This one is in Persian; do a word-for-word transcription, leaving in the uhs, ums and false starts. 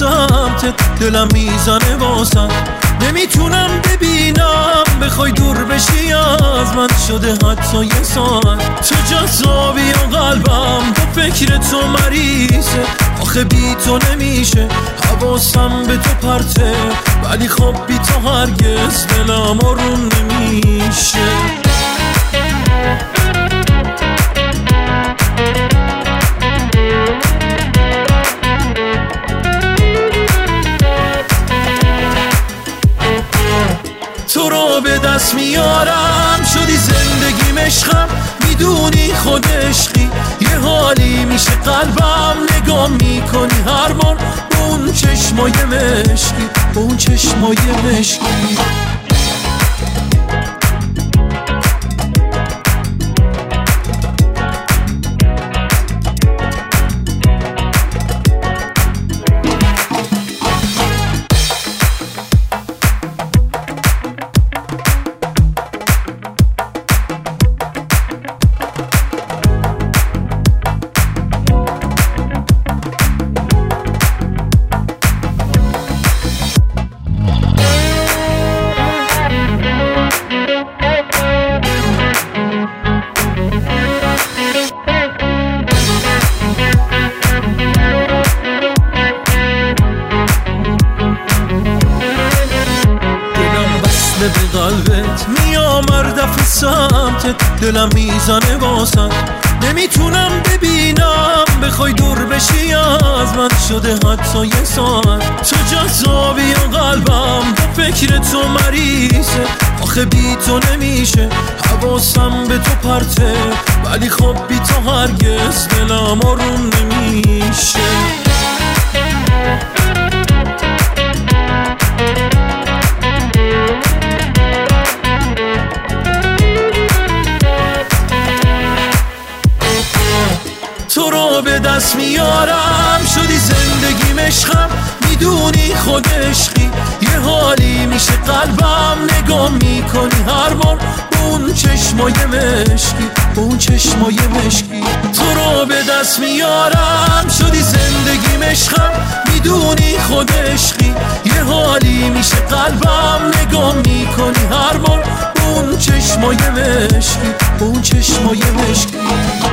سمتت، دلم میزنه واسم نمیتونم ببینم بخوای دور بشی از من، شده حتی یه ساعت تو جذابی و قلبم تو فکر تو مریضه، آخه بی تو نمیشه حواسم به تو پرته، ولی خب بی تو هرگز دلم آروم نمیشه. تو رو به دست میارم شدی زندگیم عشقم، میدونی خود عشقی یه حالی میشه قلبم، نگاه میکنی هر بار با اون چشمای مشکی، با اون چشمای مشکی. به قلبت میام هر دفعه سمتت، دلم میزنه واسم نمیتونم ببینم بخوای دور بشی از من، شده حتی یه ساعت تو جذابی و قلبم تو فکر تو مریضه، آخه بی تو نمیشه حواسم به تو پرته، ولی خب بی تو هرگز دلم آروم نمیشه. تو رو به دست میارم شدی زندگیم عشقم، میدونی خود عشقی یه حالی میشه قلبم، نگاه میکنی هر بار با اون چشمای مشکی، با اون چشمای مشکی. تو رو به دست میارم شدی زندگیم عشقم، میدونی خود عشقی یه حالی میشه قلبم، نگاه میکنی هر بار با اون چشمای مشکی، با اون چشمای مشکی.